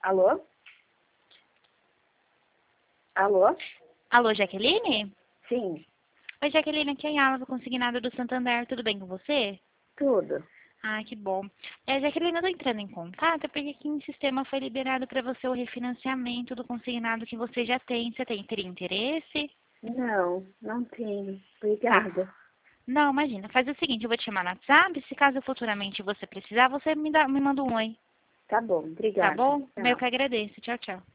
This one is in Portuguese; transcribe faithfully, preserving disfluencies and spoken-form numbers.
Alô? Alô? Alô, Jaqueline? Sim, Oi, Jaqueline, aqui é a Alva, consignada do Santander. Tudo bem com você? tudo. Ah, que bom. É, Jaqueline, eu tô entrando em contato porque aqui no sistema foi liberado para você o refinanciamento do consignado que você já tem. Você tem, teria interesse? Não, não tenho. Tá. Obrigada. Não, imagina. Faz o seguinte, eu vou te chamar no WhatsApp. Se caso futuramente você precisar, você me, dá, me manda um oi. Tá bom, Tá obrigada. bom? Eu Tchau. que agradeço. Tchau, tchau.